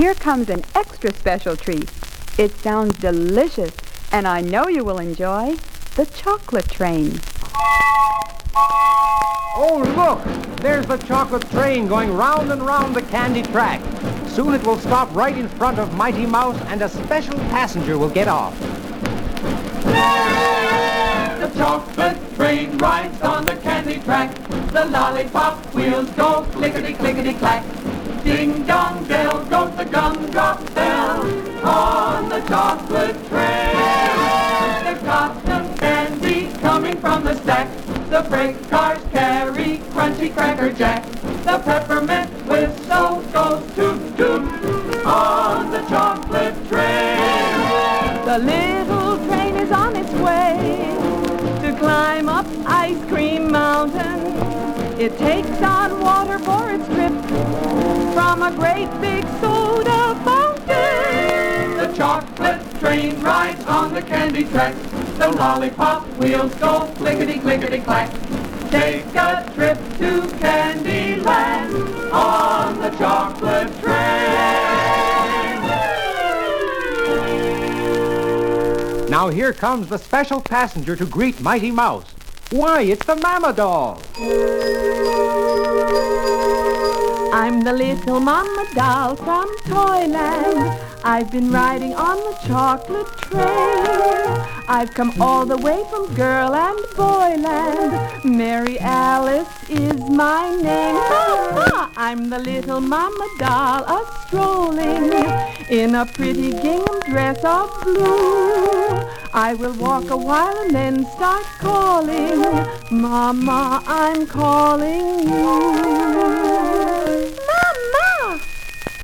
Here comes an extra special treat. It sounds delicious, and I know you will enjoy the chocolate train. Oh, look! There's the chocolate train going round and round the candy track. Soon it will stop right in front of Mighty Mouse, and a special passenger will get off. The chocolate train rides on the candy track. The lollipop wheels go clickety-clickety-clack. Ding-dong bell goes the gumdrop bell on the chocolate train. The cotton candy coming from the stack. The freight cars carry crunchy Cracker Jack. The peppermint whistle goes toot-toot on the chocolate train. The little train is on its way to climb up Ice Cream Mountain. It takes on water for its trip from a great big soda fountain. The chocolate train rides on the candy track. The lollipop wheels go clickety-clickety-clack. Take a trip to Candyland on the chocolate train. Now here comes the special passenger to greet Mighty Mouse. Why, it's the Mama Doll. I'm the little Mama Doll from Toyland. I've been riding on the chocolate train. I've come all the way from girl and boyland. Mary Alice is my name. Ha-ha! I'm the little Mama Doll a-strolling in a pretty gingham dress of blue. I will walk a while and then start calling, Mama, I'm calling you.